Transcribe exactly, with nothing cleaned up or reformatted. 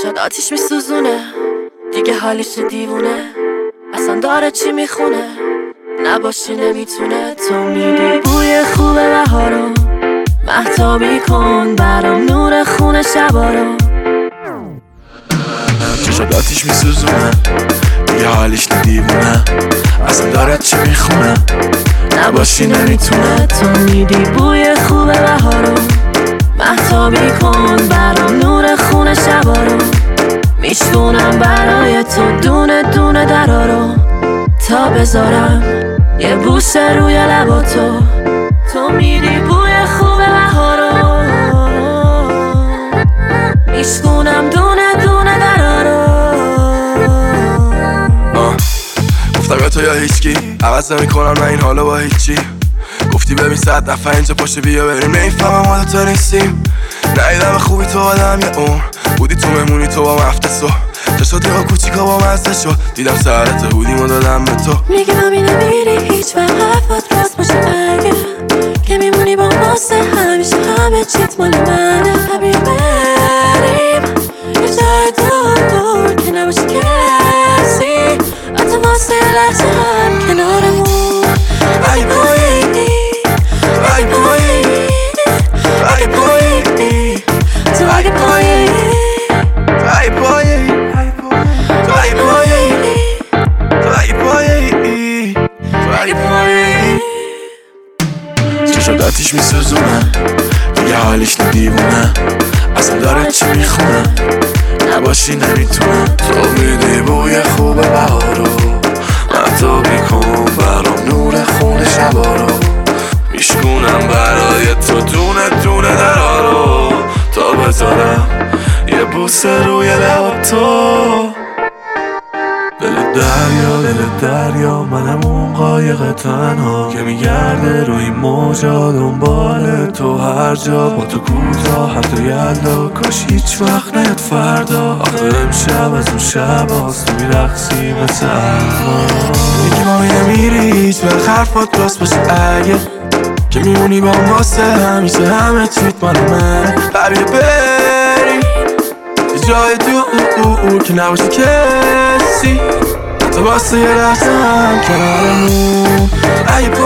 چشات آتیش میسوزونه، دیگه حالیش دیوونه، اصلا داره چی میخونه، نباشی نمیتونه. تو میدی بوی خوب بهارو، مهتابی کن برام نور خونه شبا رو. چشات آتیش میسوزونه، دیگه حالیش دیوونه، اصلا داره چی میخونه، نباشی نمیتونه. تو میدی بوی خوب بهارو، مهتابی کن برام نور خونه شبا رو. میشونم برای تو دونه دونه درا رو، تا بذارم یه بوسه روی لبا تو. تو میدی بوی خوب بهارو، میشونم دونه دونه درا رو. گفتم یا تو یا هیچکی، عوض نمی‌کنم نه این حالو با هیچی. گفتی ببین صد دفعه اینجا پاشه بیا بریم، نمیفهمم ما دوتا نیستیم. ندیدم خوبی تو آدم یه اون بودی، تو مهمونی تو با مفتسو چشات یا کوچیکا با مزده شد، دیدم سرت هودیمو دادم به تو. میگه مامی نمیری هیچ وقت، حرفات راست باشه اگه که میمونی با واسه همیشه، همه چیت مال منه. بیا بریم یه جای دور که نباشه کسی، حتی واسه لحظه هم کنارمون. ای پایینی ای پایینی ای پایینی تو اگه پایینی ای پایینی تو ای پایینی تو ای پایینی تو ای پایینی. چشات آتیش میسوزونه، دیگه حالیش دیوونه، اصلا داره چی میخونه، نباشی نمیتونه. تو میدی بوی خوب بهارو، مهتابی کن برام نور خونه شبا رو. میشکونم برای تو دونه دونه درا رو، تا بذارم یه بوسه روی لب تو. دل دریا دل دریا، منم اون قایق تنها که میگرده روی موجا دنبال تو هر جا. با تو کوتاه حتی یلدا، کاش هیچ وقت نیاد فردا. آخه امشب از اون شب هاست، تو میرقصی مثل الان. میگی مامی نمیری هیچ وقت، حرفات راست باشه اگه که میمونی با هم واسه همیشه، همه چیت مال من. بیا بریم یه جای دور که نباشه کسی، تو واسه یه لحظه هم کنارمون. ای